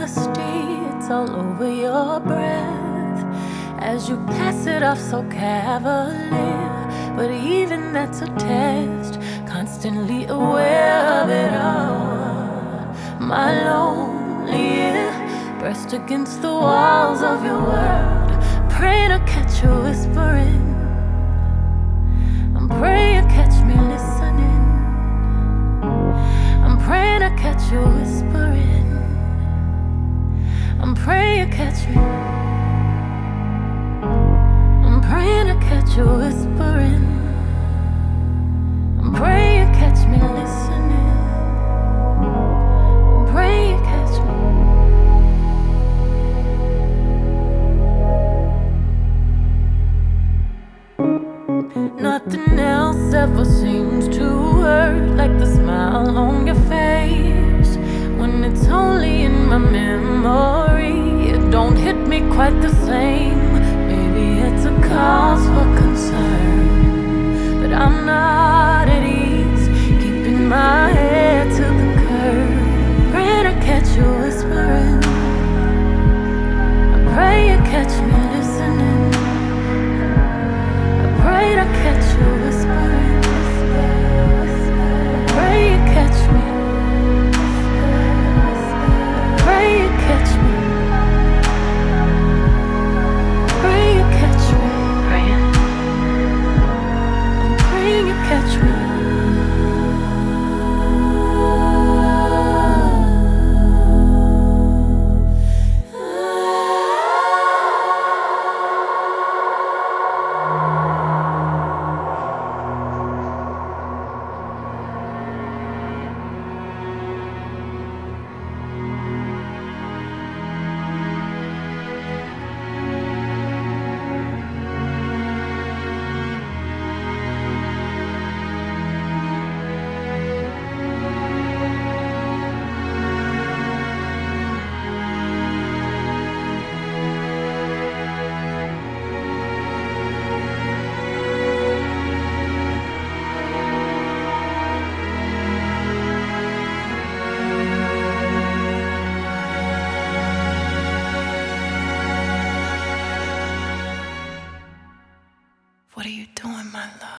honesty, it's all over your breath as you pass it off so cavalier. But even that's a test, constantly aware of it all. My lonely ear pressed against the walls of your world, praying to catch you whispering. I'm praying you catch me listening. I'm praying to catch you whispering. I'm praying you catch me. I'm praying to catch you whispering. I'm praying you catch me listening. I'm praying you catch me. Nothing else ever seems to hurt like the smile on your face. When it's only in my memory, it don't hit me quite the same. Maybe it's a cause for concern, but I'm not at ease, keeping my head to the curb, praying to catch you whispering. I pray you catch me listening. I pray to catch you whispering. I pray you catch me. I pray you catch me. I pray you catch me. I'm praying you catch me. What are you doing, my love?